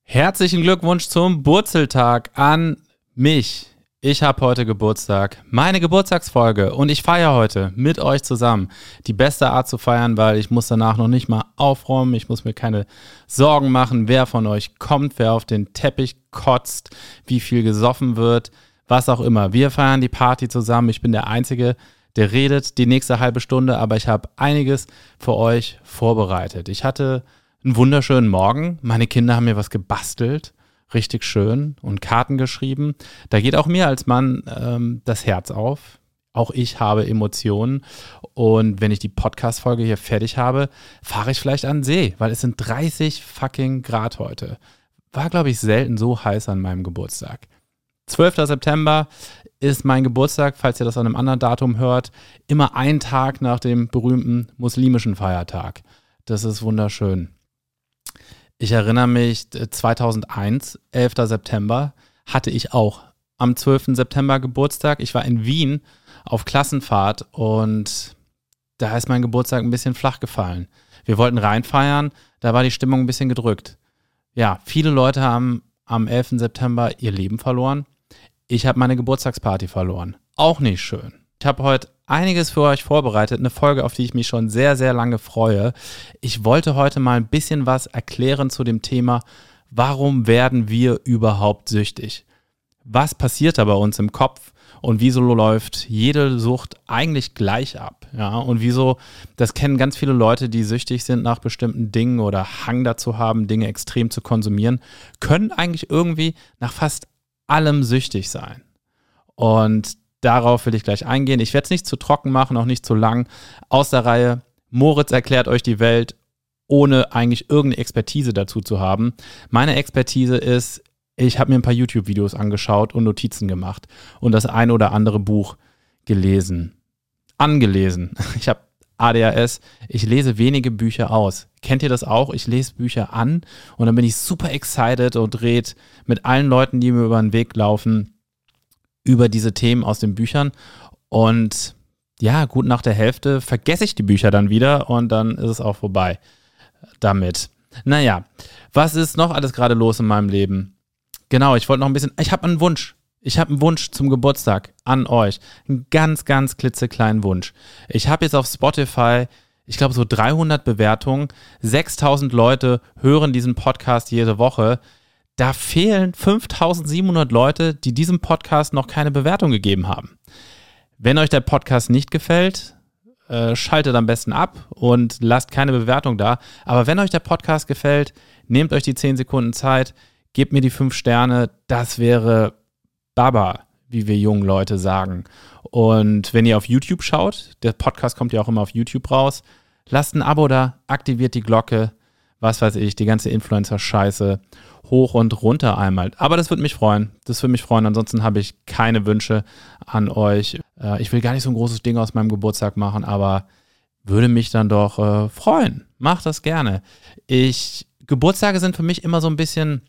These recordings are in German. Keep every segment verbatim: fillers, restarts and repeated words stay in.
Herzlichen Glückwunsch zum Burzeltag an mich. Ich habe heute Geburtstag, meine Geburtstagsfolge und ich feiere heute mit euch zusammen. Die beste Art zu feiern, weil ich muss danach noch nicht mal aufräumen, ich muss mir keine Sorgen machen, wer von euch kommt, wer auf den Teppich kotzt, wie viel gesoffen wird, was auch immer. Wir feiern die Party zusammen, ich bin der Einzige, der redet die nächste halbe Stunde, aber ich habe einiges für euch vorbereitet. Ich hatte einen wunderschönen Morgen, meine Kinder haben mir was gebastelt. Richtig schön und Karten geschrieben. Da geht auch mir als Mann ähm, das Herz auf. Auch ich habe Emotionen. Und wenn ich die Podcast-Folge hier fertig habe, fahre ich vielleicht an den See, weil es sind dreißig fucking Grad heute. War, glaube ich, selten so heiß an meinem Geburtstag. zwölfter September ist mein Geburtstag, falls ihr das an einem anderen Datum hört, immer ein Tag nach dem berühmten muslimischen Feiertag. Das ist wunderschön. Ich erinnere mich, zweitausendeins, elfter September, hatte ich auch am zwölften September Geburtstag. Ich war in Wien auf Klassenfahrt und da ist mein Geburtstag ein bisschen flach gefallen. Wir wollten reinfeiern, da war die Stimmung ein bisschen gedrückt. Ja, viele Leute haben am elften September ihr Leben verloren. Ich habe meine Geburtstagsparty verloren. Auch nicht schön. Ich habe heute einiges für euch vorbereitet, eine Folge, auf die ich mich schon sehr, sehr lange freue. Ich wollte heute mal ein bisschen was erklären zu dem Thema, warum werden wir überhaupt süchtig? Was passiert da bei uns im Kopf und wieso läuft jede Sucht eigentlich gleich ab? Ja, und wieso, das kennen ganz viele Leute, die süchtig sind nach bestimmten Dingen oder Hang dazu haben, Dinge extrem zu konsumieren, können eigentlich irgendwie nach fast allem süchtig sein. Und darauf will ich gleich eingehen. Ich werde es nicht zu trocken machen, auch nicht zu lang. Aus der Reihe, Moritz erklärt euch die Welt, ohne eigentlich irgendeine Expertise dazu zu haben. Meine Expertise ist, ich habe mir ein paar YouTube-Videos angeschaut und Notizen gemacht und das ein oder andere Buch gelesen. Angelesen. Ich habe A D H S, ich lese wenige Bücher aus. Kennt ihr das auch? Ich lese Bücher an und dann bin ich super excited und rede mit allen Leuten, die mir über den Weg laufen, über diese Themen aus den Büchern und ja, gut nach der Hälfte vergesse ich die Bücher dann wieder und dann ist es auch vorbei damit. Naja, was ist noch alles gerade los in meinem Leben? Genau, ich wollte noch ein bisschen, ich habe einen Wunsch. Ich habe einen Wunsch zum Geburtstag an euch. Einen ganz, ganz klitzekleinen Wunsch. Ich habe jetzt auf Spotify, ich glaube so dreihundert Bewertungen, sechstausend Leute hören diesen Podcast jede Woche. Da fehlen fünftausendsiebenhundert Leute, die diesem Podcast noch keine Bewertung gegeben haben. Wenn euch der Podcast nicht gefällt, äh, schaltet am besten ab und lasst keine Bewertung da. Aber wenn euch der Podcast gefällt, nehmt euch die zehn Sekunden Zeit, gebt mir die fünf Sterne. Das wäre Baba, wie wir jungen Leute sagen. Und wenn ihr auf YouTube schaut, der Podcast kommt ja auch immer auf YouTube raus, lasst ein Abo da, aktiviert die Glocke, was weiß ich, die ganze Influencer-Scheiße hoch und runter einmal. Aber das würde mich freuen. Das würde mich freuen. Ansonsten habe ich keine Wünsche an euch. Äh, ich will gar nicht so ein großes Ding aus meinem Geburtstag machen, aber würde mich dann doch äh, freuen. Macht das gerne. Ich, Geburtstage sind für mich immer so ein bisschen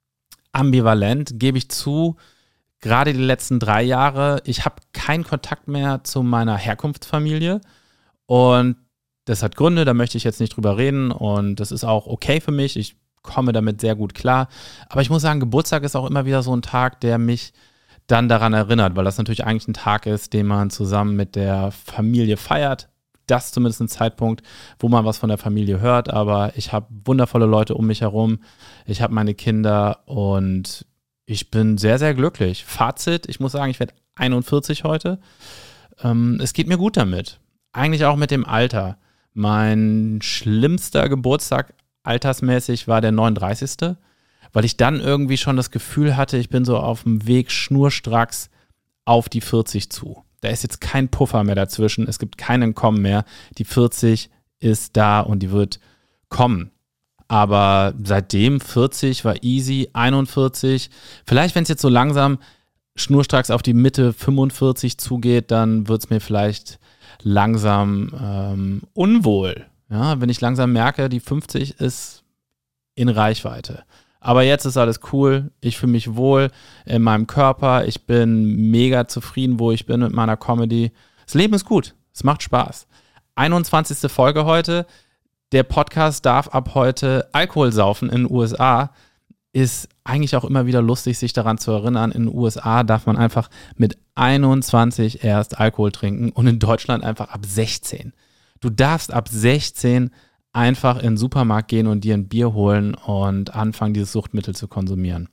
ambivalent, gebe ich zu. Gerade die letzten drei Jahre, ich habe keinen Kontakt mehr zu meiner Herkunftsfamilie und das hat Gründe, da möchte ich jetzt nicht drüber reden und das ist auch okay für mich. Ich komme damit sehr gut klar. Aber ich muss sagen, Geburtstag ist auch immer wieder so ein Tag, der mich dann daran erinnert, weil das natürlich eigentlich ein Tag ist, den man zusammen mit der Familie feiert. Das ist zumindest ein Zeitpunkt, wo man was von der Familie hört. Aber ich habe wundervolle Leute um mich herum. Ich habe meine Kinder und ich bin sehr, sehr glücklich. Fazit, ich muss sagen, ich werde einundvierzig heute. Ähm, es geht mir gut damit. Eigentlich auch mit dem Alter. Mein schlimmster Geburtstag altersmäßig war der neununddreißigste, weil ich dann irgendwie schon das Gefühl hatte, ich bin so auf dem Weg schnurstracks auf die vierzig zu. Da ist jetzt kein Puffer mehr dazwischen, es gibt kein Entkommen mehr. Die vierzig ist da und die wird kommen. Aber seitdem vierzig war easy, einundvierzig. Vielleicht, wenn es jetzt so langsam schnurstracks auf die Mitte fünfundvierzig zugeht, dann wird es mir vielleicht langsam ähm, unwohl. Ja, wenn ich langsam merke, die fünfzig ist in Reichweite. Aber jetzt ist alles cool, ich fühle mich wohl in meinem Körper, ich bin mega zufrieden, wo ich bin mit meiner Comedy. Das Leben ist gut, es macht Spaß. einundzwanzigste Folge heute, der Podcast darf ab heute Alkohol saufen in den U S A. ist eigentlich auch immer wieder lustig, sich daran zu erinnern. In den U S A darf man einfach mit einundzwanzig erst Alkohol trinken und in Deutschland einfach ab sechzehn. Du darfst ab sechzehn einfach in den Supermarkt gehen und dir ein Bier holen und anfangen, dieses Suchtmittel zu konsumieren.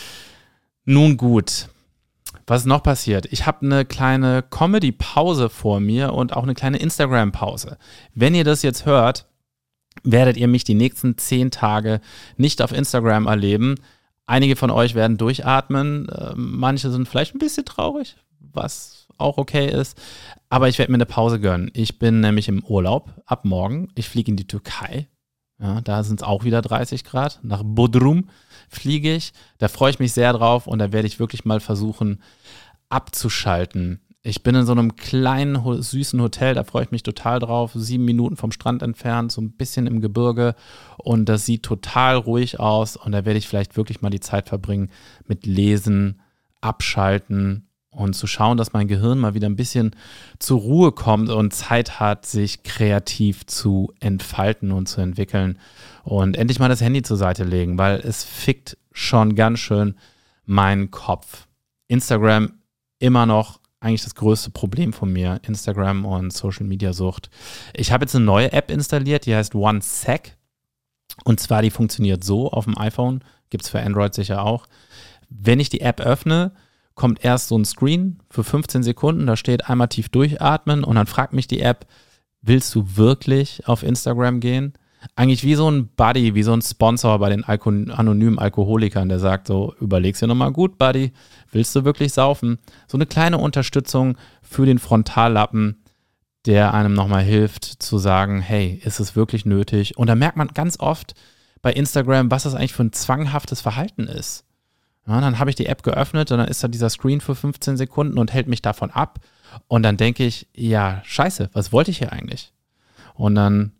Nun gut, was ist noch passiert? Ich habe eine kleine Comedy-Pause vor mir und auch eine kleine Instagram-Pause. Wenn ihr das jetzt hört, werdet ihr mich die nächsten zehn Tage nicht auf Instagram erleben. Einige von euch werden durchatmen, manche sind vielleicht ein bisschen traurig, was auch okay ist, aber ich werde mir eine Pause gönnen. Ich bin nämlich im Urlaub ab morgen. Ich fliege in die Türkei. Ja, da sind es auch wieder dreißig Grad. Nach Bodrum fliege ich. Da freue ich mich sehr drauf und da werde ich wirklich mal versuchen abzuschalten. Ich bin in so einem kleinen, süßen Hotel, da freue ich mich total drauf. Sieben Minuten vom Strand entfernt, so ein bisschen im Gebirge. Und das sieht total ruhig aus. Und da werde ich vielleicht wirklich mal die Zeit verbringen mit Lesen, Abschalten und zu schauen, dass mein Gehirn mal wieder ein bisschen zur Ruhe kommt und Zeit hat, sich kreativ zu entfalten und zu entwickeln. Und endlich mal das Handy zur Seite legen, weil es fickt schon ganz schön meinen Kopf. Instagram immer noch eigentlich das größte Problem von mir, Instagram und Social-Media-Sucht. Ich habe jetzt eine neue App installiert, die heißt OneSec. Und zwar, die funktioniert so auf dem iPhone, gibt es für Android sicher auch. Wenn ich die App öffne, kommt erst so ein Screen für fünfzehn Sekunden, da steht einmal tief durchatmen und dann fragt mich die App, willst du wirklich auf Instagram gehen? Eigentlich wie so ein Buddy, wie so ein Sponsor bei den Alko- anonymen Alkoholikern, der sagt so, überleg's dir nochmal gut, Buddy, willst du wirklich saufen? So eine kleine Unterstützung für den Frontallappen, der einem nochmal hilft zu sagen, hey, ist es wirklich nötig? Und da merkt man ganz oft bei Instagram, was das eigentlich für ein zwanghaftes Verhalten ist. Ja, dann habe ich die App geöffnet und dann ist da dieser Screen für fünfzehn Sekunden und hält mich davon ab. Und dann denke ich, ja, scheiße, was wollte ich hier eigentlich? Und dann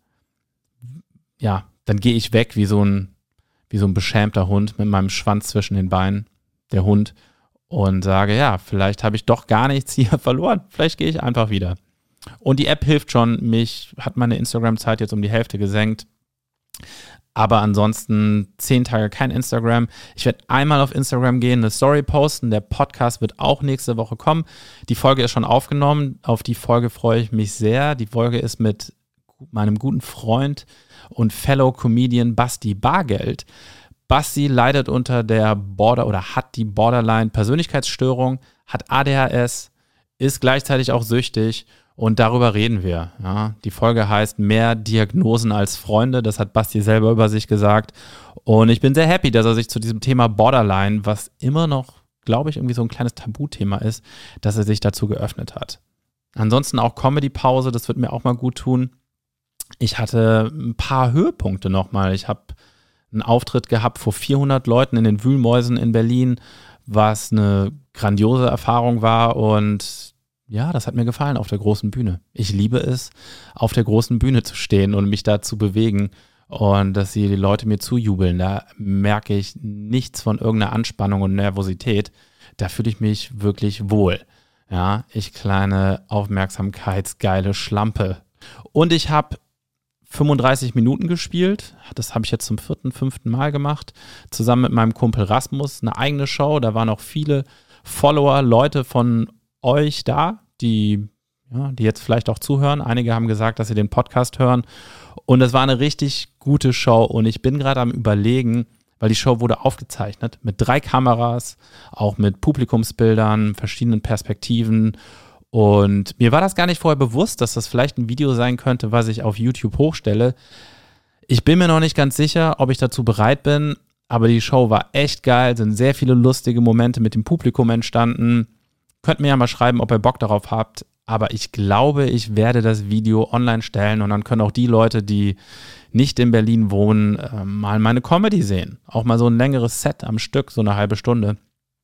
ja, dann gehe ich weg wie so ein, wie so ein beschämter Hund mit meinem Schwanz zwischen den Beinen, der Hund, und sage, ja, vielleicht habe ich doch gar nichts hier verloren. Vielleicht gehe ich einfach wieder. Und die App hilft schon. Mich hat meine Instagram-Zeit jetzt um die Hälfte gesenkt. Aber ansonsten zehn Tage kein Instagram. Ich werde einmal auf Instagram gehen, eine Story posten. Der Podcast wird auch nächste Woche kommen. Die Folge ist schon aufgenommen. Auf die Folge freue ich mich sehr. Die Folge ist mit meinem guten Freund und Fellow Comedian Basti Bargeld. Basti leidet unter der Border oder hat die Borderline-Persönlichkeitsstörung, hat A D H S, ist gleichzeitig auch süchtig und darüber reden wir. Ja. Die Folge heißt Mehr Diagnosen als Freunde, das hat Basti selber über sich gesagt und ich bin sehr happy, dass er sich zu diesem Thema Borderline, was immer noch, glaube ich, irgendwie so ein kleines Tabuthema ist, dass er sich dazu geöffnet hat. Ansonsten auch Comedy-Pause, das wird mir auch mal gut tun. Ich hatte ein paar Höhepunkte nochmal. Ich habe einen Auftritt gehabt vor vierhundert Leuten in den Wühlmäusen in Berlin, was eine grandiose Erfahrung war und ja, das hat mir gefallen auf der großen Bühne. Ich liebe es, auf der großen Bühne zu stehen und mich da zu bewegen und dass die Leute mir zujubeln. Da merke ich nichts von irgendeiner Anspannung und Nervosität. Da fühle ich mich wirklich wohl. Ja, ich kleine aufmerksamkeitsgeile Schlampe. Und ich habe fünfunddreißig Minuten gespielt. Das habe ich jetzt zum vierten, fünften Mal gemacht. Zusammen mit meinem Kumpel Rasmus. Eine eigene Show. Da waren auch viele Follower, Leute von euch da, die, ja, die jetzt vielleicht auch zuhören. Einige haben gesagt, dass sie den Podcast hören. Und es war eine richtig gute Show. Und ich bin gerade am Überlegen, weil die Show wurde aufgezeichnet mit drei Kameras, auch mit Publikumsbildern, verschiedenen Perspektiven. Und mir war das gar nicht vorher bewusst, dass das vielleicht ein Video sein könnte, was ich auf YouTube hochstelle. Ich bin mir noch nicht ganz sicher, ob ich dazu bereit bin, aber die Show war echt geil, sind sehr viele lustige Momente mit dem Publikum entstanden. Könnt mir ja mal schreiben, ob ihr Bock darauf habt, aber ich glaube, ich werde das Video online stellen und dann können auch die Leute, die nicht in Berlin wohnen, äh, mal meine Comedy sehen. Auch mal so ein längeres Set am Stück, so eine halbe Stunde.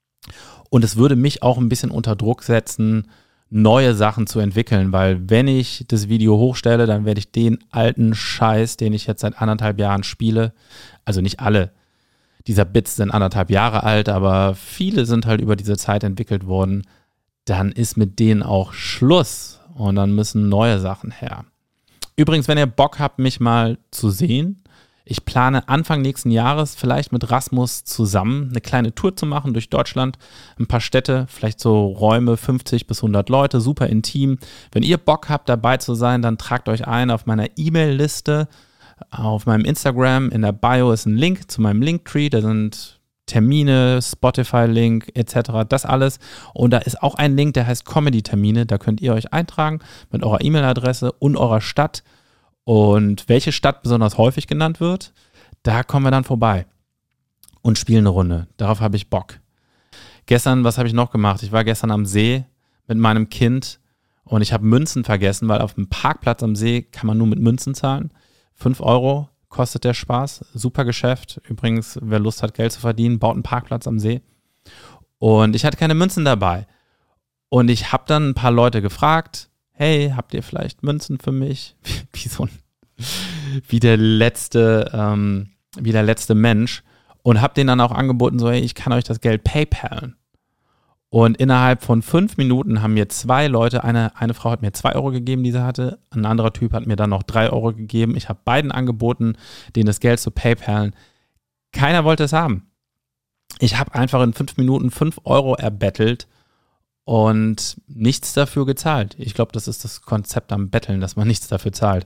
Und es würde mich auch ein bisschen unter Druck setzen, neue Sachen zu entwickeln, weil wenn ich das Video hochstelle, dann werde ich den alten Scheiß, den ich jetzt seit anderthalb Jahren spiele, also nicht alle dieser Bits sind anderthalb Jahre alt, aber viele sind halt über diese Zeit entwickelt worden, dann ist mit denen auch Schluss und dann müssen neue Sachen her. Übrigens, wenn ihr Bock habt, mich mal zu sehen, Ich plane Anfang nächsten Jahres vielleicht mit Rasmus zusammen eine kleine Tour zu machen durch Deutschland, ein paar Städte, vielleicht so Räume, fünfzig bis hundert Leute, super intim. Wenn ihr Bock habt, dabei zu sein, dann tragt euch ein auf meiner E-Mail-Liste, auf meinem Instagram, in der Bio ist ein Link zu meinem Linktree, da sind Termine, Spotify-Link et cetera, das alles. Und da ist auch ein Link, der heißt Comedy-Termine, da könnt ihr euch eintragen mit eurer E-Mail-Adresse und eurer Stadt. Und welche Stadt besonders häufig genannt wird, da kommen wir dann vorbei und spielen eine Runde. Darauf habe ich Bock. Gestern, was habe ich noch gemacht? Ich war gestern am See mit meinem Kind und ich habe Münzen vergessen, weil auf dem Parkplatz am See kann man nur mit Münzen zahlen. fünf Euro kostet der Spaß. Super Geschäft. Übrigens, wer Lust hat, Geld zu verdienen, baut einen Parkplatz am See. Und ich hatte keine Münzen dabei. Und ich habe dann ein paar Leute gefragt, hey, habt ihr vielleicht Münzen für mich? Wie so ein, wie der letzte, ähm, wie der letzte Mensch. Und hab denen dann auch angeboten, so, hey, ich kann euch das Geld PayPalen. Und innerhalb von fünf Minuten haben mir zwei Leute, eine, eine Frau hat mir zwei Euro gegeben, die sie hatte, ein anderer Typ hat mir dann noch drei Euro gegeben. Ich habe beiden angeboten, denen das Geld zu PayPalen. Keiner wollte es haben. Ich habe einfach in fünf Minuten fünf Euro erbettelt und nichts dafür gezahlt. Ich glaube, das ist das Konzept am Betteln, dass man nichts dafür zahlt.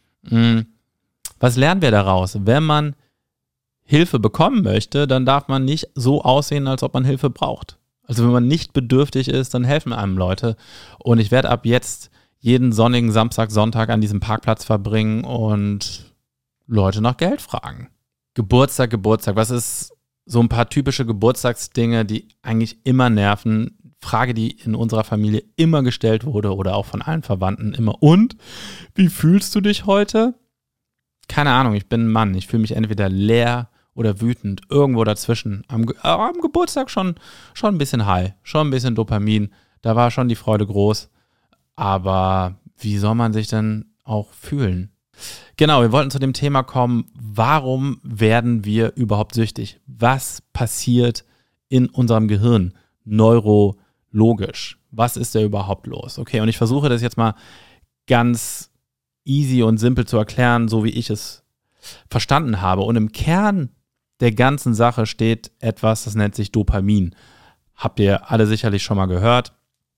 Was lernen wir daraus? Wenn man Hilfe bekommen möchte, dann darf man nicht so aussehen, als ob man Hilfe braucht. Also wenn man nicht bedürftig ist, dann helfen einem Leute. Und ich werde ab jetzt jeden sonnigen Samstag, Sonntag an diesem Parkplatz verbringen und Leute nach Geld fragen. Geburtstag, Geburtstag. Was ist so ein paar typische Geburtstagsdinge, die eigentlich immer nerven? Frage, die in unserer Familie immer gestellt wurde oder auch von allen Verwandten immer. Und, wie fühlst du dich heute? Keine Ahnung, ich bin ein Mann. Ich fühle mich entweder leer oder wütend, irgendwo dazwischen. Am, Ge- am Geburtstag schon, schon ein bisschen high, schon ein bisschen Dopamin. Da war schon die Freude groß. Aber wie soll man sich denn auch fühlen? Genau, wir wollten zu dem Thema kommen, warum werden wir überhaupt süchtig? Was passiert in unserem Gehirn neurologisch? Was ist da überhaupt los? Okay, und ich versuche das jetzt mal ganz easy und simpel zu erklären, so wie ich es verstanden habe. Und im Kern der ganzen Sache steht etwas, das nennt sich Dopamin. Habt ihr alle sicherlich schon mal gehört.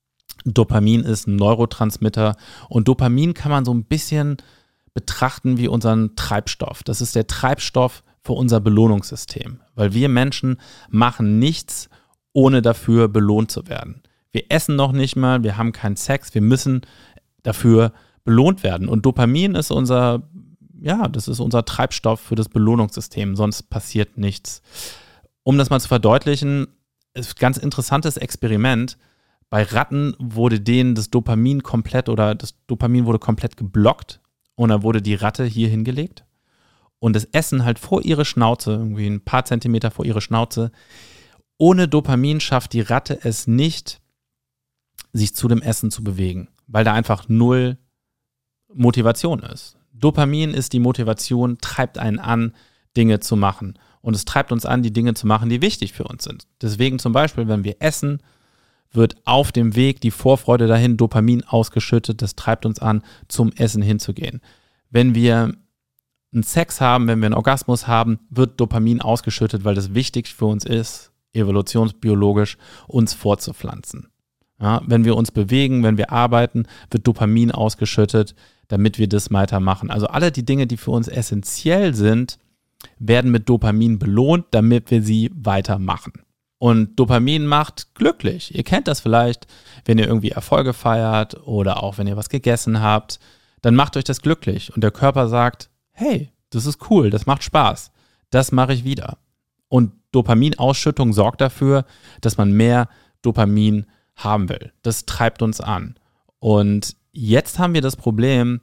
Dopamin ist ein Neurotransmitter und Dopamin kann man so ein bisschen betrachten wie unseren Treibstoff. Das ist der Treibstoff für unser Belohnungssystem, weil wir Menschen machen nichts, ohne dafür belohnt zu werden. Wir essen noch nicht mal, wir haben keinen Sex, wir müssen dafür belohnt werden. Und Dopamin ist unser, ja, das ist unser Treibstoff für das Belohnungssystem, sonst passiert nichts. Um das mal zu verdeutlichen, ist ein ganz interessantes Experiment. Bei Ratten wurde denen das Dopamin komplett oder das Dopamin wurde komplett geblockt und dann wurde die Ratte hier hingelegt und das Essen halt vor ihre Schnauze, irgendwie ein paar Zentimeter vor ihre Schnauze. Ohne Dopamin schafft die Ratte es nicht, sich zu dem Essen zu bewegen, weil da einfach null Motivation ist. Dopamin ist die Motivation, treibt einen an, Dinge zu machen. Und es treibt uns an, die Dinge zu machen, die wichtig für uns sind. Deswegen zum Beispiel, wenn wir essen, wird auf dem Weg die Vorfreude dahin Dopamin ausgeschüttet. Das treibt uns an, zum Essen hinzugehen. Wenn wir einen Sex haben, wenn wir einen Orgasmus haben, wird Dopamin ausgeschüttet, weil das wichtig für uns ist, evolutionsbiologisch uns fortzupflanzen. Ja, wenn wir uns bewegen, wenn wir arbeiten, wird Dopamin ausgeschüttet, damit wir das weitermachen. Also alle die Dinge, die für uns essentiell sind, werden mit Dopamin belohnt, damit wir sie weitermachen. Und Dopamin macht glücklich. Ihr kennt das vielleicht, wenn ihr irgendwie Erfolge feiert oder auch wenn ihr was gegessen habt, dann macht euch das glücklich. Und der Körper sagt, hey, das ist cool, das macht Spaß, das mache ich wieder. Und Dopaminausschüttung sorgt dafür, dass man mehr Dopamin haben will. Das treibt uns an. Und jetzt haben wir das Problem,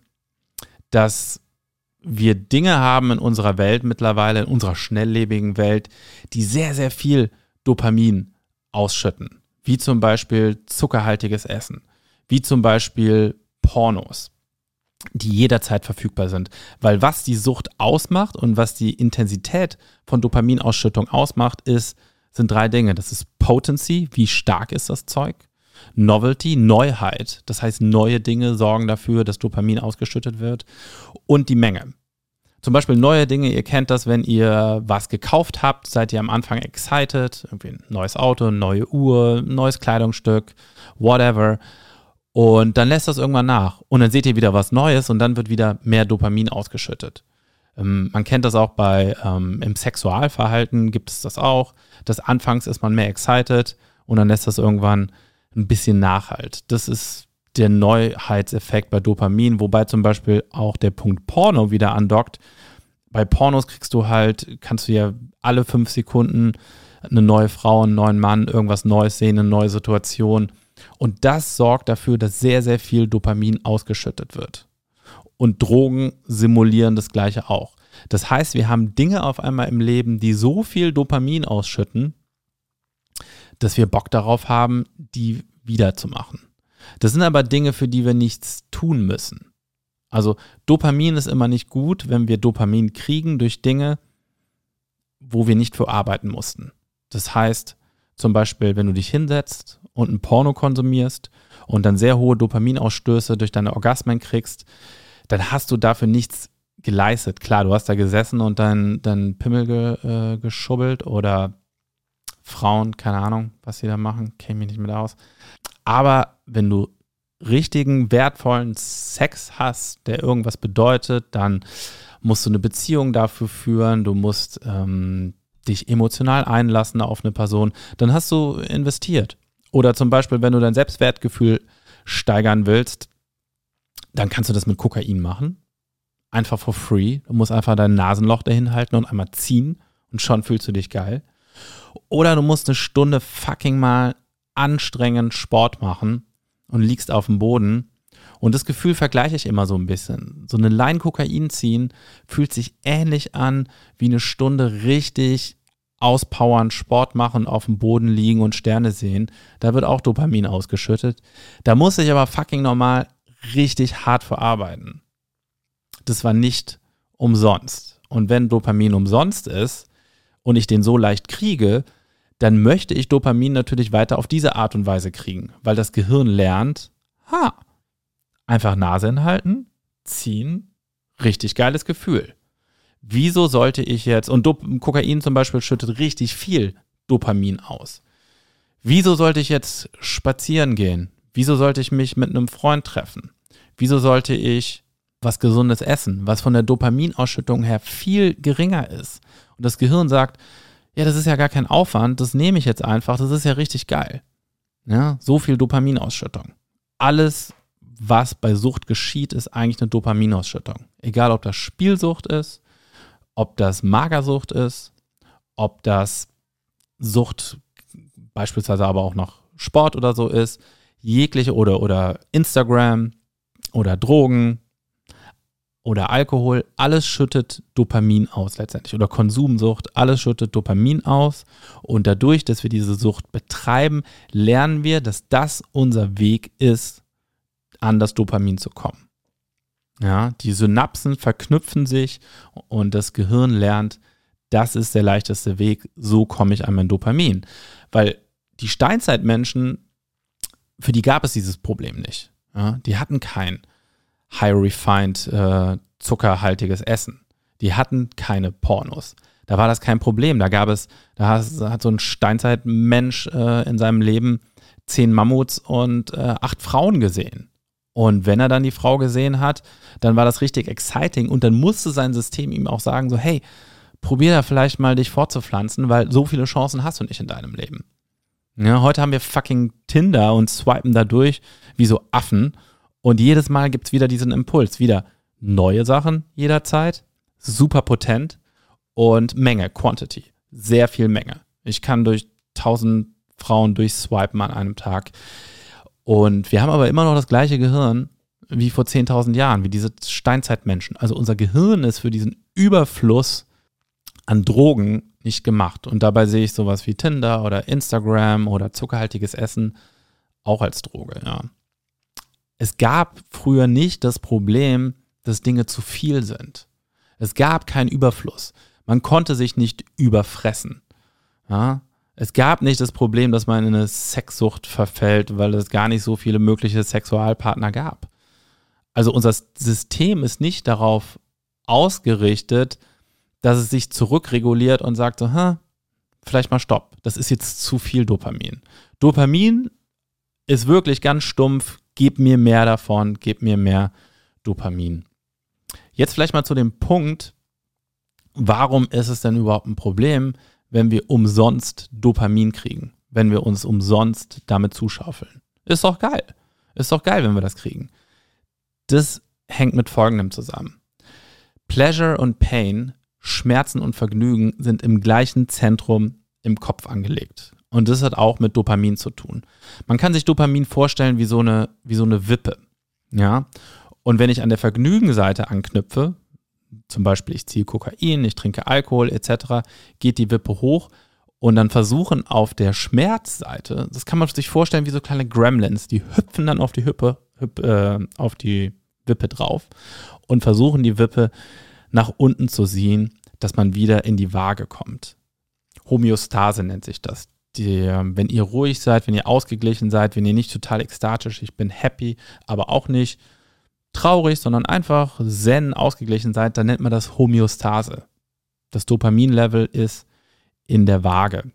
dass wir Dinge haben in unserer Welt mittlerweile, in unserer schnelllebigen Welt, die sehr, sehr viel Dopamin ausschütten. Wie zum Beispiel zuckerhaltiges Essen. Wie zum Beispiel Pornos, die jederzeit verfügbar sind. Weil was die Sucht ausmacht und was die Intensität von Dopaminausschüttung ausmacht, ist, sind drei Dinge. Das ist Potency, wie stark ist das Zeug? Novelty, Neuheit, das heißt neue Dinge sorgen dafür, dass Dopamin ausgeschüttet wird und die Menge. Zum Beispiel neue Dinge, ihr kennt das, wenn ihr was gekauft habt, seid ihr am Anfang excited, irgendwie ein neues Auto, eine neue Uhr, ein neues Kleidungsstück, whatever. Und dann lässt das irgendwann nach. Und dann seht ihr wieder was Neues und dann wird wieder mehr Dopamin ausgeschüttet. Ähm, man kennt das auch bei, ähm, im Sexualverhalten gibt es das auch, dass anfangs ist man mehr excited und dann lässt das irgendwann ein bisschen nachhalt. Das ist der Neuheitseffekt bei Dopamin, wobei zum Beispiel auch der Punkt Porno wieder andockt. Bei Pornos kriegst du halt, kannst du ja alle fünf Sekunden eine neue Frau, einen neuen Mann, irgendwas Neues sehen, eine neue Situation. Und das sorgt dafür, dass sehr, sehr viel Dopamin ausgeschüttet wird. Und Drogen simulieren das Gleiche auch. Das heißt, wir haben Dinge auf einmal im Leben, die so viel Dopamin ausschütten, dass wir Bock darauf haben, die wiederzumachen. Das sind aber Dinge, für die wir nichts tun müssen. Also Dopamin ist immer nicht gut, wenn wir Dopamin kriegen durch Dinge, wo wir nicht für arbeiten mussten. Das heißt, zum Beispiel, wenn du dich hinsetzt und ein Porno konsumierst und dann sehr hohe Dopaminausstöße durch deine Orgasmen kriegst, dann hast du dafür nichts geleistet. Klar, du hast da gesessen und deinen dein Pimmel ge, äh, geschubbelt oder Frauen, keine Ahnung, was sie da machen, kenne mich nicht mit aus. Aber wenn du richtigen, wertvollen Sex hast, der irgendwas bedeutet, dann musst du eine Beziehung dafür führen, du musst ähm, dich emotional einlassen auf eine Person, dann hast du investiert. Oder zum Beispiel, wenn du dein Selbstwertgefühl steigern willst, dann kannst du das mit Kokain machen. Einfach for free. Du musst einfach dein Nasenloch dahin halten und einmal ziehen und schon fühlst du dich geil. Oder du musst eine Stunde fucking mal anstrengend Sport machen und liegst auf dem Boden. Und das Gefühl vergleiche ich immer so ein bisschen. So eine Line Kokain ziehen fühlt sich ähnlich an wie eine Stunde richtig auspowern, Sport machen, auf dem Boden liegen und Sterne sehen. Da wird auch Dopamin ausgeschüttet. Da muss ich aber fucking normal richtig hart verarbeiten. Das war nicht umsonst. Und wenn Dopamin umsonst ist und ich den so leicht kriege, dann möchte ich Dopamin natürlich weiter auf diese Art und Weise kriegen, weil das Gehirn lernt, ha, einfach Nase hinhalten, ziehen, richtig geiles Gefühl. Wieso sollte ich jetzt, und Dop- Kokain zum Beispiel schüttet richtig viel Dopamin aus. Wieso sollte ich jetzt spazieren gehen? Wieso sollte ich mich mit einem Freund treffen? Wieso sollte ich was Gesundes essen, was von der Dopaminausschüttung her viel geringer ist? Und das Gehirn sagt, ja, das ist ja gar kein Aufwand, das nehme ich jetzt einfach, das ist ja richtig geil. Ja, so viel Dopaminausschüttung. Alles, was bei Sucht geschieht, ist eigentlich eine Dopaminausschüttung. Egal, ob das Spielsucht ist, ob das Magersucht ist, ob das Sucht beispielsweise aber auch noch Sport oder so ist, jegliche oder, oder Instagram oder Drogen oder Alkohol, alles schüttet Dopamin aus letztendlich. Oder Konsumsucht, alles schüttet Dopamin aus. Und dadurch, dass wir diese Sucht betreiben, lernen wir, dass das unser Weg ist, an das Dopamin zu kommen. Ja, die Synapsen verknüpfen sich und das Gehirn lernt, das ist der leichteste Weg, so komme ich an mein Dopamin. Weil die Steinzeitmenschen, für die gab es dieses Problem nicht. Ja, die hatten kein high-refined, äh, zuckerhaltiges Essen. Die hatten keine Pornos. Da war das kein Problem. Da gab es, da hat so ein Steinzeitmensch äh, in seinem Leben zehn Mammuts und äh, acht Frauen gesehen. Und wenn er dann die Frau gesehen hat, dann war das richtig exciting und dann musste sein System ihm auch sagen, so hey, probier da vielleicht mal dich fortzupflanzen, weil so viele Chancen hast du nicht in deinem Leben. Ja, heute haben wir fucking Tinder und swipen da durch wie so Affen. Und jedes Mal gibt es wieder diesen Impuls, wieder neue Sachen jederzeit, super potent und Menge, Quantity, sehr viel Menge. Ich kann durch tausend Frauen durchswipen an einem Tag. Und wir haben aber immer noch das gleiche Gehirn wie vor zehntausend Jahren, wie diese Steinzeitmenschen. Also unser Gehirn ist für diesen Überfluss an Drogen nicht gemacht. Und dabei sehe ich sowas wie Tinder oder Instagram oder zuckerhaltiges Essen auch als Droge, ja. Es gab früher nicht das Problem, dass Dinge zu viel sind. Es gab keinen Überfluss. Man konnte sich nicht überfressen. Ja? Es gab nicht das Problem, dass man in eine Sexsucht verfällt, weil es gar nicht so viele mögliche Sexualpartner gab. Also unser System ist nicht darauf ausgerichtet, dass es sich zurückreguliert und sagt so, hm, vielleicht mal Stopp, das ist jetzt zu viel Dopamin. Dopamin ist wirklich ganz stumpf, gib mir mehr davon, gib mir mehr Dopamin. Jetzt vielleicht mal zu dem Punkt, warum ist es denn überhaupt ein Problem, wenn wir umsonst Dopamin kriegen, wenn wir uns umsonst damit zuschaufeln? Ist doch geil. Ist doch geil, wenn wir das kriegen. Das hängt mit Folgendem zusammen. Pleasure und Pain, Schmerzen und Vergnügen sind im gleichen Zentrum im Kopf angelegt. Und das hat auch mit Dopamin zu tun. Man kann sich Dopamin vorstellen wie so eine, wie so eine Wippe. Ja? Und wenn ich an der Vergnügenseite anknüpfe, zum Beispiel ich ziehe Kokain, ich trinke Alkohol et cetera, geht die Wippe hoch und dann versuchen auf der Schmerzseite, das kann man sich vorstellen wie so kleine Gremlins, die hüpfen dann auf die, Hüppe, hüp, äh, auf die Wippe drauf und versuchen die Wippe nach unten zu ziehen, dass man wieder in die Waage kommt. Homöostase nennt sich das. Die, wenn ihr ruhig seid, wenn ihr ausgeglichen seid, wenn ihr nicht total ekstatisch, ich bin happy, aber auch nicht traurig, sondern einfach zen, ausgeglichen seid, dann nennt man das Homöostase. Das Dopaminlevel ist in der Waage.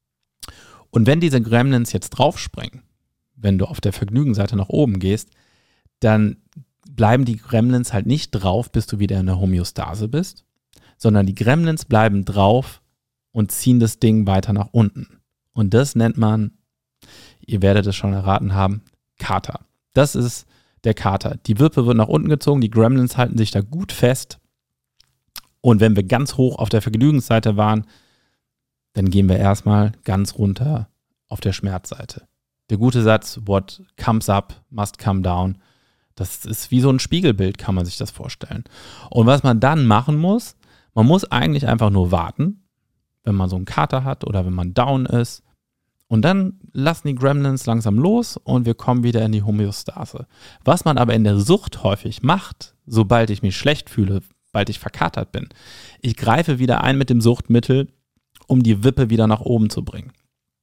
Und wenn diese Gremlins jetzt draufspringen, wenn du auf der Vergnügenseite nach oben gehst, dann bleiben die Gremlins halt nicht drauf, bis du wieder in der Homöostase bist, sondern die Gremlins bleiben drauf und ziehen das Ding weiter nach unten. Und das nennt man, ihr werdet es schon erraten haben, Kater. Das ist der Kater. Die Wippe wird nach unten gezogen, die Gremlins halten sich da gut fest. Und wenn wir ganz hoch auf der Vergnügensseite waren, dann gehen wir erstmal ganz runter auf der Schmerzseite. Der gute Satz, what comes up must come down. Das ist wie so ein Spiegelbild, kann man sich das vorstellen. Und was man dann machen muss, man muss eigentlich einfach nur warten, wenn man so einen Kater hat oder wenn man down ist. Und dann lassen die Gremlins langsam los und wir kommen wieder in die Homöostase. Was man aber in der Sucht häufig macht, sobald ich mich schlecht fühle, sobald ich verkatert bin, ich greife wieder ein mit dem Suchtmittel, um die Wippe wieder nach oben zu bringen.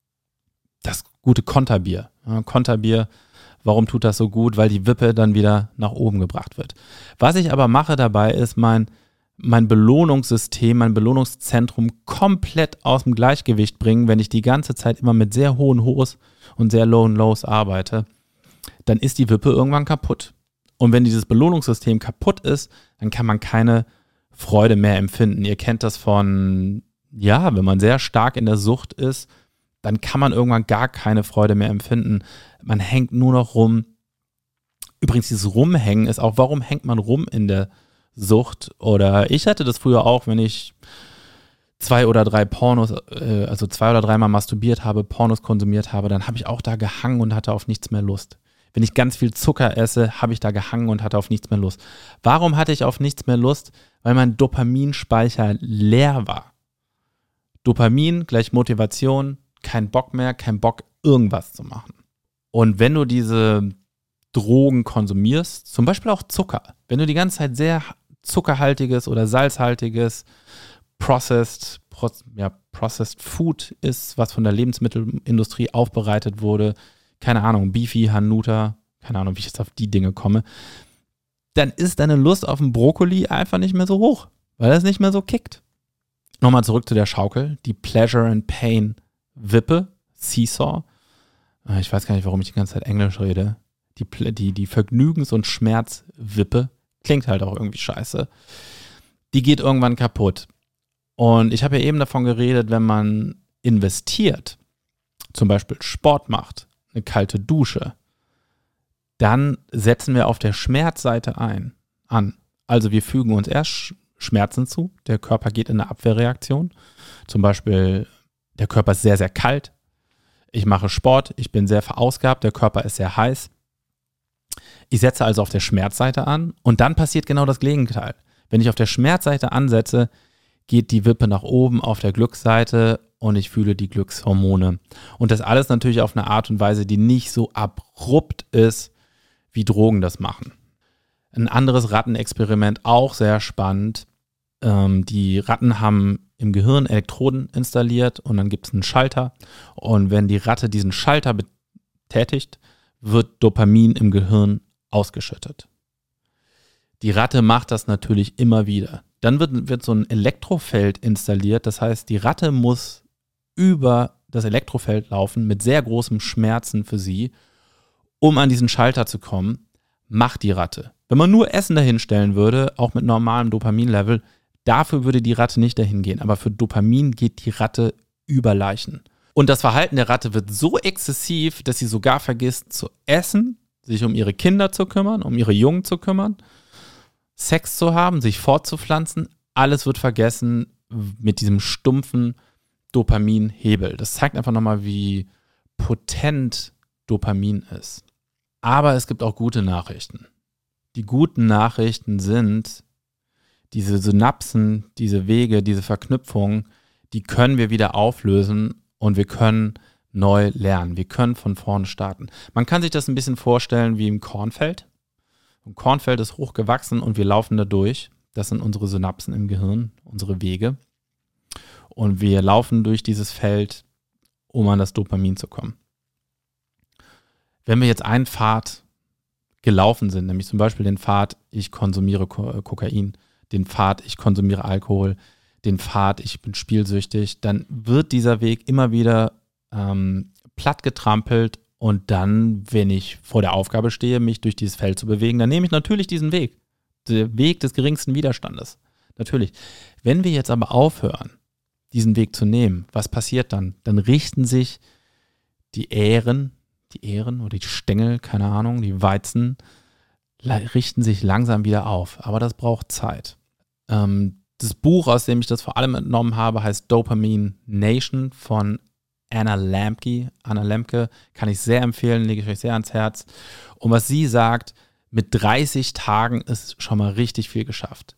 Das gute Konterbier. Ja, Konterbier, warum tut das so gut? Weil die Wippe dann wieder nach oben gebracht wird. Was ich aber mache dabei ist, mein mein Belohnungssystem, mein Belohnungszentrum komplett aus dem Gleichgewicht bringen, wenn ich die ganze Zeit immer mit sehr hohen Hochs und sehr lowen Lows arbeite, dann ist die Wippe irgendwann kaputt. Und wenn dieses Belohnungssystem kaputt ist, dann kann man keine Freude mehr empfinden. Ihr kennt das von, ja, wenn man sehr stark in der Sucht ist, dann kann man irgendwann gar keine Freude mehr empfinden. Man hängt nur noch rum. Übrigens, dieses Rumhängen ist auch, warum hängt man rum in der Sucht? Oder ich hatte das früher auch, wenn ich zwei oder drei Pornos, äh, also zwei oder dreimal masturbiert habe, Pornos konsumiert habe, dann habe ich auch da gehangen und hatte auf nichts mehr Lust. Wenn ich ganz viel Zucker esse, habe ich da gehangen und hatte auf nichts mehr Lust. Warum hatte ich auf nichts mehr Lust? Weil mein Dopaminspeicher leer war. Dopamin gleich Motivation, kein Bock mehr, kein Bock, irgendwas zu machen. Und wenn du diese Drogen konsumierst, zum Beispiel auch Zucker, wenn du die ganze Zeit sehr zuckerhaltiges oder salzhaltiges Processed, Pro, ja, Processed Food ist, was von der Lebensmittelindustrie aufbereitet wurde, keine Ahnung, Beefy, Hanuta, keine Ahnung, wie ich jetzt auf die Dinge komme, dann ist deine Lust auf den Brokkoli einfach nicht mehr so hoch, weil es nicht mehr so kickt. Nochmal zurück zu der Schaukel, die Pleasure and Pain Wippe, Seesaw. Ich weiß gar nicht, warum ich die ganze Zeit Englisch rede. Die, die, die Vergnügens- und Schmerzwippe klingt halt auch irgendwie scheiße. Die geht irgendwann kaputt. Und ich habe ja eben davon geredet, wenn man investiert, zum Beispiel Sport macht, eine kalte Dusche, dann setzen wir auf der Schmerzseite ein, an. Also wir fügen uns erst Schmerzen zu, der Körper geht in eine Abwehrreaktion. Zum Beispiel, der Körper ist sehr, sehr kalt. Ich mache Sport, ich bin sehr verausgabt, der Körper ist sehr heiß. Ich setze also auf der Schmerzseite an und dann passiert genau das Gegenteil. Wenn ich auf der Schmerzseite ansetze, geht die Wippe nach oben auf der Glücksseite und ich fühle die Glückshormone. Und das alles natürlich auf eine Art und Weise, die nicht so abrupt ist, wie Drogen das machen. Ein anderes Rattenexperiment, auch sehr spannend. Ähm, die Ratten haben im Gehirn Elektroden installiert und dann gibt es einen Schalter. Und wenn die Ratte diesen Schalter betätigt, wird Dopamin im Gehirn ausgeschüttet. Die Ratte macht das natürlich immer wieder. Dann wird, wird so ein Elektrofeld installiert. Das heißt, die Ratte muss über das Elektrofeld laufen mit sehr großem Schmerzen für sie, um an diesen Schalter zu kommen. Macht die Ratte. Wenn man nur Essen dahinstellen würde, auch mit normalem Dopaminlevel, dafür würde die Ratte nicht dahin gehen. Aber für Dopamin geht die Ratte über Leichen. Und das Verhalten der Ratte wird so exzessiv, dass sie sogar vergisst zu essen, sich um ihre Kinder zu kümmern, um ihre Jungen zu kümmern, Sex zu haben, sich fortzupflanzen. Alles wird vergessen mit diesem stumpfen Dopaminhebel. Das zeigt einfach nochmal, wie potent Dopamin ist. Aber es gibt auch gute Nachrichten. Die guten Nachrichten sind, diese Synapsen, diese Wege, diese Verknüpfungen, die können wir wieder auflösen und wir können neu lernen. Wir können von vorne starten. Man kann sich das ein bisschen vorstellen wie im Kornfeld. Ein Kornfeld ist hochgewachsen und wir laufen da durch. Das sind unsere Synapsen im Gehirn, unsere Wege. Und wir laufen durch dieses Feld, um an das Dopamin zu kommen. Wenn wir jetzt einen Pfad gelaufen sind, nämlich zum Beispiel den Pfad, ich konsumiere Ko- Kokain, den Pfad, ich konsumiere Alkohol, den Pfad, ich bin spielsüchtig, dann wird dieser Weg immer wieder ähm, platt getrampelt und dann, wenn ich vor der Aufgabe stehe, mich durch dieses Feld zu bewegen, dann nehme ich natürlich diesen Weg, der Weg des geringsten Widerstandes, natürlich. Wenn wir jetzt aber aufhören, diesen Weg zu nehmen, was passiert dann? Dann richten sich die Ähren, die Ähren oder die Stängel, keine Ahnung, die Weizen, richten sich langsam wieder auf. Aber das braucht Zeit. Ähm, das Buch, aus dem ich das vor allem entnommen habe, heißt Dopamine Nation von Anna Lembke. Anna Lembke kann ich sehr empfehlen, lege ich euch sehr ans Herz. Und was sie sagt, mit dreißig Tagen ist schon mal richtig viel geschafft.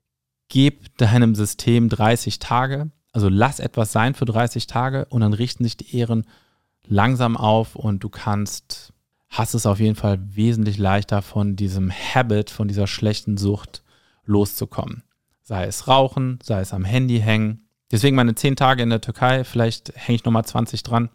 Gib deinem System dreißig Tage, also lass etwas sein für dreißig Tage und dann richten sich die Ähren langsam auf und du kannst, hast es auf jeden Fall wesentlich leichter von diesem Habit, von dieser schlechten Sucht loszukommen. Sei es Rauchen, sei es am Handy hängen. Deswegen meine zehn Tage in der Türkei, vielleicht hänge ich nochmal zwanzig dran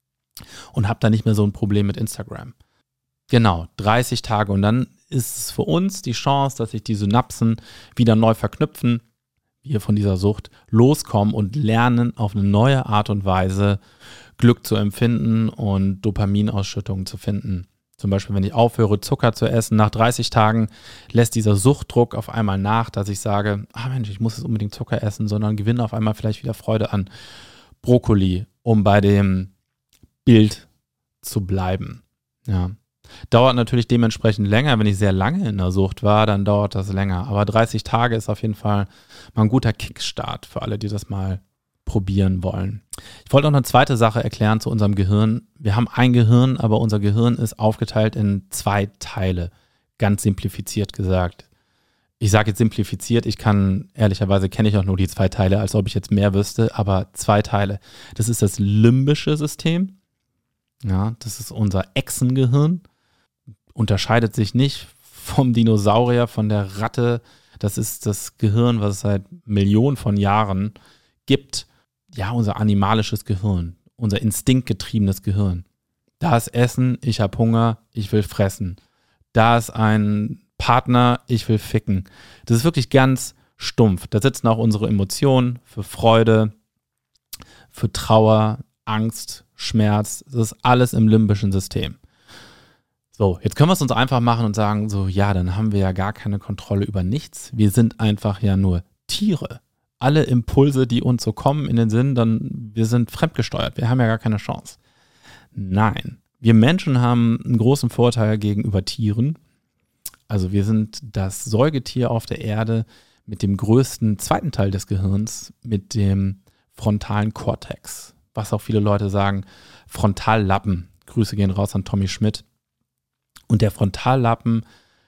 und habe da nicht mehr so ein Problem mit Instagram. Genau, dreißig Tage und dann ist es für uns die Chance, dass sich die Synapsen wieder neu verknüpfen, wir von dieser Sucht loskommen und lernen auf eine neue Art und Weise Glück zu empfinden und Dopaminausschüttungen zu finden. Zum Beispiel, wenn ich aufhöre, Zucker zu essen, nach dreißig Tagen lässt dieser Suchtdruck auf einmal nach, dass ich sage, ah Mensch, ich muss jetzt unbedingt Zucker essen, sondern gewinne auf einmal vielleicht wieder Freude an Brokkoli, um bei dem Bild zu bleiben. Ja. Dauert natürlich dementsprechend länger. Wenn ich sehr lange in der Sucht war, dann dauert das länger. Aber dreißig Tage ist auf jeden Fall mal ein guter Kickstart für alle, die das mal probieren wollen. Ich wollte noch eine zweite Sache erklären zu unserem Gehirn. Wir haben ein Gehirn, aber unser Gehirn ist aufgeteilt in zwei Teile. Ganz simplifiziert gesagt. Ich sage jetzt simplifiziert, ich kann, ehrlicherweise kenne ich auch nur die zwei Teile, als ob ich jetzt mehr wüsste, aber zwei Teile. Das ist das limbische System. Ja, das ist unser Echsengehirn. Unterscheidet sich nicht vom Dinosaurier, von der Ratte. Das ist das Gehirn, was es seit Millionen von Jahren gibt. Ja, unser animalisches Gehirn, unser instinktgetriebenes Gehirn. Da ist Essen, ich habe Hunger, ich will fressen. Da ist ein Partner, ich will ficken. Das ist wirklich ganz stumpf. Da sitzen auch unsere Emotionen für Freude, für Trauer, Angst, Schmerz. Das ist alles im limbischen System. So, jetzt können wir es uns einfach machen und sagen, so, ja, dann haben wir ja gar keine Kontrolle über nichts. Wir sind einfach ja nur Tiere. Alle Impulse, die uns so kommen in den Sinn, dann wir sind fremdgesteuert. Wir haben ja gar keine Chance. Nein, wir Menschen haben einen großen Vorteil gegenüber Tieren. Also wir sind das Säugetier auf der Erde mit dem größten zweiten Teil des Gehirns, mit dem frontalen Kortex. Was auch viele Leute sagen, Frontallappen. Grüße gehen raus an Tommy Schmidt. Und der Frontallappen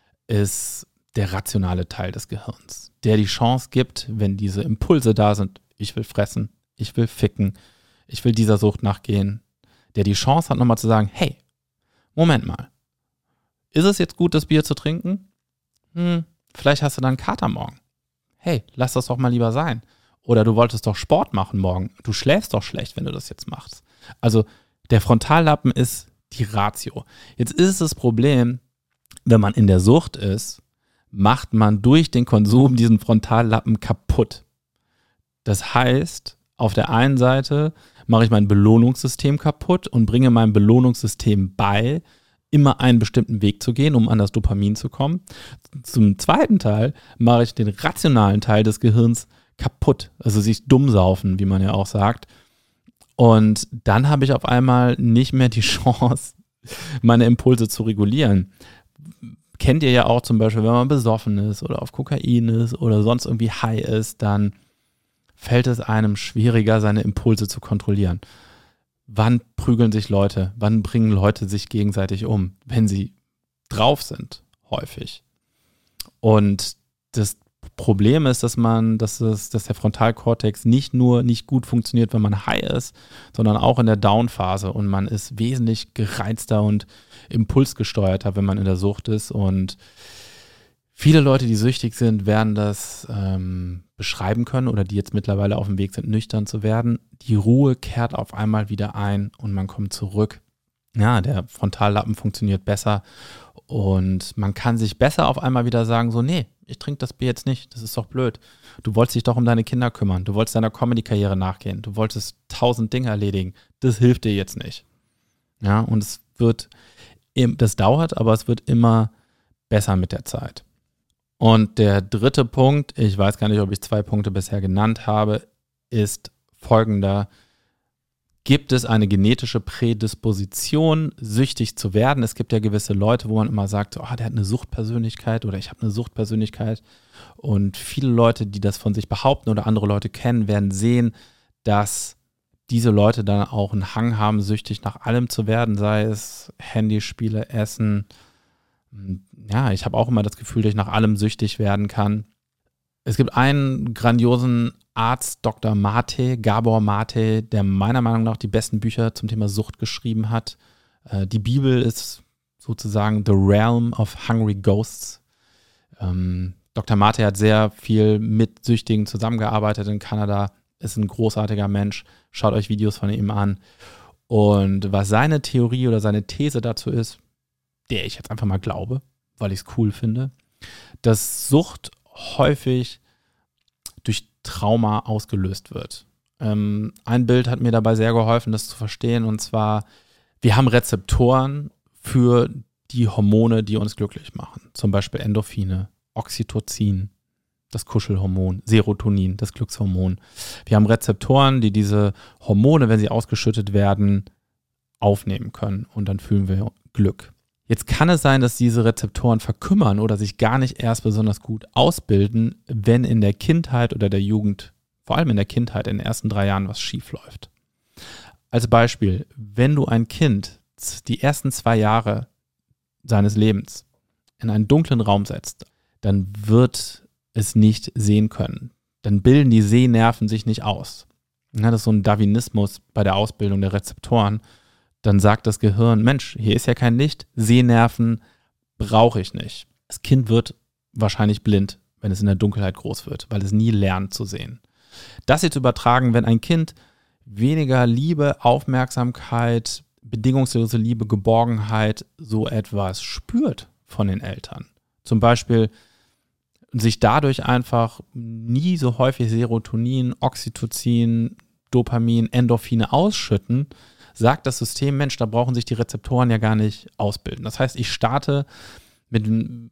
ist der rationale Teil des Gehirns, der die Chance gibt, wenn diese Impulse da sind, ich will fressen, ich will ficken, ich will dieser Sucht nachgehen, der die Chance hat, nochmal zu sagen, hey, Moment mal, ist es jetzt gut, das Bier zu trinken? Hm, vielleicht hast du dann einen Kater morgen. Hey, lass das doch mal lieber sein. Oder du wolltest doch Sport machen morgen. Du schläfst doch schlecht, wenn du das jetzt machst. Also der Frontallappen ist die Ratio. Jetzt ist das Problem, wenn man in der Sucht ist, macht man durch den Konsum diesen Frontallappen kaputt. Das heißt, auf der einen Seite mache ich mein Belohnungssystem kaputt und bringe meinem Belohnungssystem bei, immer einen bestimmten Weg zu gehen, um an das Dopamin zu kommen. Zum zweiten Teil mache ich den rationalen Teil des Gehirns kaputt, also sich dumm saufen, wie man ja auch sagt. Und dann habe ich auf einmal nicht mehr die Chance, meine Impulse zu regulieren. Kennt ihr ja auch zum Beispiel, wenn man besoffen ist oder auf Kokain ist oder sonst irgendwie high ist, dann fällt es einem schwieriger, seine Impulse zu kontrollieren. Wann prügeln sich Leute? Wann bringen Leute sich gegenseitig um? Wenn sie drauf sind, häufig. Und das Problem ist, dass man, dass, es, dass der Frontalkortex nicht nur nicht gut funktioniert, wenn man high ist, sondern auch in der Down-Phase. Und man ist wesentlich gereizter und impulsgesteuerter, wenn man in der Sucht ist. Und viele Leute, die süchtig sind, werden das ähm, beschreiben können oder die jetzt mittlerweile auf dem Weg sind, nüchtern zu werden. Die Ruhe kehrt auf einmal wieder ein und man kommt zurück. Ja, der Frontallappen funktioniert besser und man kann sich besser auf einmal wieder sagen, so, nee, ich trinke das Bier jetzt nicht, das ist doch blöd. Du wolltest dich doch um deine Kinder kümmern, du wolltest deiner Comedy-Karriere nachgehen, du wolltest tausend Dinge erledigen, das hilft dir jetzt nicht. Ja, und es wird, das dauert, aber es wird immer besser mit der Zeit. Und der dritte Punkt, ich weiß gar nicht, ob ich zwei Punkte bisher genannt habe, ist folgender. Gibt es eine genetische Prädisposition, süchtig zu werden? Es gibt ja gewisse Leute, wo man immer sagt, so, oh, der hat eine Suchtpersönlichkeit oder ich habe eine Suchtpersönlichkeit. Und viele Leute, die das von sich behaupten oder andere Leute kennen, werden sehen, dass diese Leute dann auch einen Hang haben, süchtig nach allem zu werden, sei es Handyspiele, Essen. Ja, ich habe auch immer das Gefühl, dass ich nach allem süchtig werden kann. Es gibt einen grandiosen Arzt, Doktor Mate, Gabor Mate, der meiner Meinung nach die besten Bücher zum Thema Sucht geschrieben hat. Äh, die Bibel ist sozusagen the realm of hungry ghosts. Ähm, Doktor Mate hat sehr viel mit Süchtigen zusammengearbeitet in Kanada, ist ein großartiger Mensch. Schaut euch Videos von ihm an. Und was seine Theorie oder seine These dazu ist, der ich jetzt einfach mal glaube, weil ich es cool finde, dass Sucht häufig durch Trauma ausgelöst wird. Ähm, ein Bild hat mir dabei sehr geholfen, das zu verstehen, und zwar, wir haben Rezeptoren für die Hormone, die uns glücklich machen. Zum Beispiel Endorphine, Oxytocin, das Kuschelhormon, Serotonin, das Glückshormon. Wir haben Rezeptoren, die diese Hormone, wenn sie ausgeschüttet werden, aufnehmen können und dann fühlen wir Glück. Jetzt kann es sein, dass diese Rezeptoren verkümmern oder sich gar nicht erst besonders gut ausbilden, wenn in der Kindheit oder der Jugend, vor allem in der Kindheit, in den ersten drei Jahren was schief läuft. Als Beispiel, wenn du ein Kind die ersten zwei Jahre seines Lebens in einen dunklen Raum setzt, dann wird es nicht sehen können. Dann bilden die Sehnerven sich nicht aus. Ja, das ist so ein Darwinismus bei der Ausbildung der Rezeptoren. Dann sagt das Gehirn, Mensch, hier ist ja kein Licht, Sehnerven brauche ich nicht. Das Kind wird wahrscheinlich blind, wenn es in der Dunkelheit groß wird, weil es nie lernt zu sehen. Das jetzt übertragen, wenn ein Kind weniger Liebe, Aufmerksamkeit, bedingungslose Liebe, Geborgenheit, so etwas spürt von den Eltern. Zum Beispiel sich dadurch einfach nie so häufig Serotonin, Oxytocin, Dopamin, Endorphine ausschütten, sagt das System, Mensch, da brauchen sich die Rezeptoren ja gar nicht ausbilden. Das heißt, ich starte mit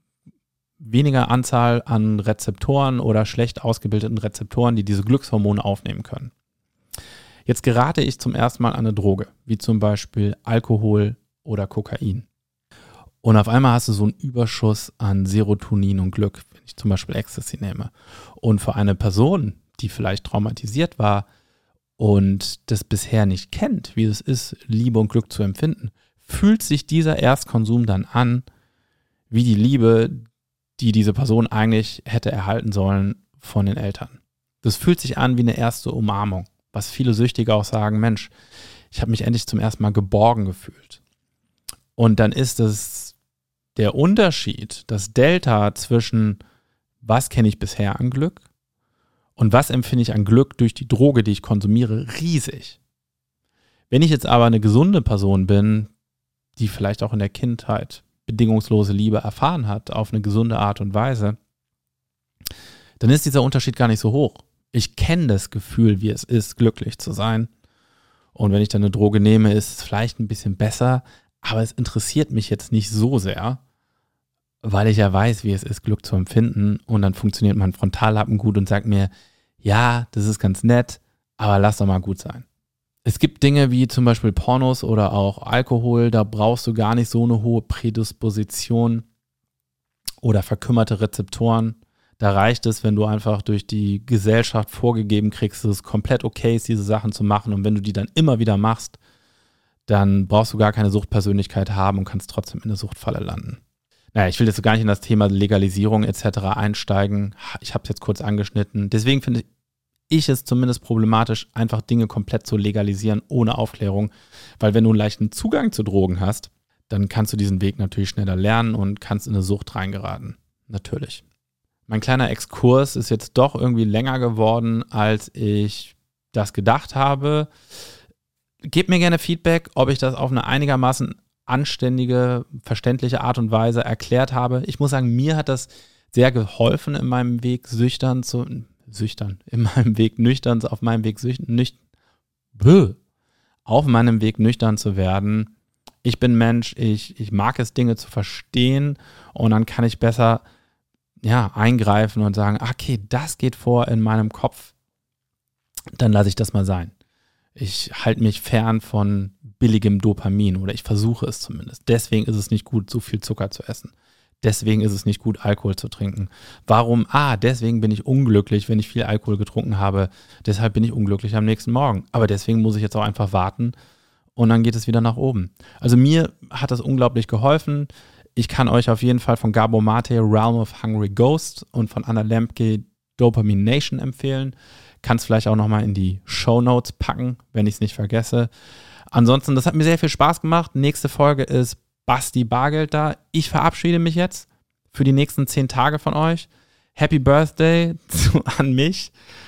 weniger Anzahl an Rezeptoren oder schlecht ausgebildeten Rezeptoren, die diese Glückshormone aufnehmen können. Jetzt gerate ich zum ersten Mal an eine Droge, wie zum Beispiel Alkohol oder Kokain. Und auf einmal hast du so einen Überschuss an Serotonin und Glück, wenn ich zum Beispiel Ecstasy nehme. Und für eine Person, die vielleicht traumatisiert war, und das bisher nicht kennt, wie es ist, Liebe und Glück zu empfinden, fühlt sich dieser Erstkonsum dann an, wie die Liebe, die diese Person eigentlich hätte erhalten sollen von den Eltern. Das fühlt sich an wie eine erste Umarmung, was viele Süchtige auch sagen, Mensch, ich habe mich endlich zum ersten Mal geborgen gefühlt. Und dann ist es der Unterschied, das Delta zwischen, was kenne ich bisher an Glück, und was empfinde ich an Glück durch die Droge, die ich konsumiere, riesig. Wenn ich jetzt aber eine gesunde Person bin, die vielleicht auch in der Kindheit bedingungslose Liebe erfahren hat, auf eine gesunde Art und Weise, dann ist dieser Unterschied gar nicht so hoch. Ich kenne das Gefühl, wie es ist, glücklich zu sein. Und wenn ich dann eine Droge nehme, ist es vielleicht ein bisschen besser, aber es interessiert mich jetzt nicht so sehr, weil ich ja weiß, wie es ist, Glück zu empfinden. Und dann funktioniert mein Frontallappen gut und sagt mir, ja, das ist ganz nett, aber lass doch mal gut sein. Es gibt Dinge wie zum Beispiel Pornos oder auch Alkohol, da brauchst du gar nicht so eine hohe Prädisposition oder verkümmerte Rezeptoren. Da reicht es, wenn du einfach durch die Gesellschaft vorgegeben kriegst, dass es komplett okay ist, diese Sachen zu machen. Und wenn du die dann immer wieder machst, dann brauchst du gar keine Suchtpersönlichkeit haben und kannst trotzdem in eine Suchtfalle landen. Naja, ich will jetzt gar nicht in das Thema Legalisierung et cetera einsteigen. Ich habe es jetzt kurz angeschnitten. Deswegen finde ich es zumindest problematisch, einfach Dinge komplett zu legalisieren ohne Aufklärung. Weil wenn du einen leichten Zugang zu Drogen hast, dann kannst du diesen Weg natürlich schneller lernen und kannst in eine Sucht reingeraten. Natürlich. Mein kleiner Exkurs ist jetzt doch irgendwie länger geworden, als ich das gedacht habe. Gebt mir gerne Feedback, ob ich das auf eine einigermaßen anständige, verständliche Art und Weise erklärt habe. Ich muss sagen, mir hat das sehr geholfen in meinem Weg süchtern zu, süchtern, in meinem Weg nüchtern, auf meinem Weg süchtern, nüchtern, auf meinem Weg nüchtern zu werden. Ich bin Mensch, ich, ich mag es, Dinge zu verstehen und dann kann ich besser ja, eingreifen und sagen, okay, das geht vor in meinem Kopf, dann lasse ich das mal sein. Ich halte mich fern von billigem Dopamin oder ich versuche es zumindest. Deswegen ist es nicht gut, so viel Zucker zu essen. Deswegen ist es nicht gut, Alkohol zu trinken. Warum? Ah, deswegen bin ich unglücklich, wenn ich viel Alkohol getrunken habe. Deshalb bin ich unglücklich am nächsten Morgen. Aber deswegen muss ich jetzt auch einfach warten und dann geht es wieder nach oben. Also mir hat das unglaublich geholfen. Ich kann euch auf jeden Fall von Gabor Mate Realm of Hungry Ghost und von Anna Lembke Dopamine Nation empfehlen. Kann es vielleicht auch nochmal in die Shownotes packen, wenn ich es nicht vergesse. Ansonsten, das hat mir sehr viel Spaß gemacht. Nächste Folge ist Basti Bargeld da. Ich verabschiede mich jetzt für die nächsten zehn Tage von euch. Happy Birthday zu, an mich.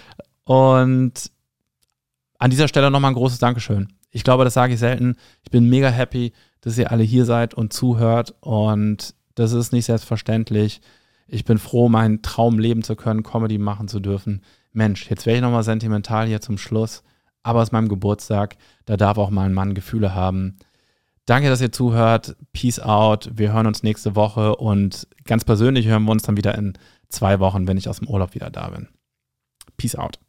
Und an dieser Stelle nochmal ein großes Dankeschön. Ich glaube, das sage ich selten. Ich bin mega happy, dass ihr alle hier seid und zuhört. Und das ist nicht selbstverständlich. Ich bin froh, meinen Traum leben zu können, Comedy machen zu dürfen. Mensch, jetzt wäre ich nochmal sentimental hier zum Schluss. Aber es ist meinem Geburtstag, da darf auch mal ein Mann Gefühle haben. Danke, dass ihr zuhört. Peace out. Wir hören uns nächste Woche und ganz persönlich hören wir uns dann wieder in zwei Wochen, wenn ich aus dem Urlaub wieder da bin. Peace out.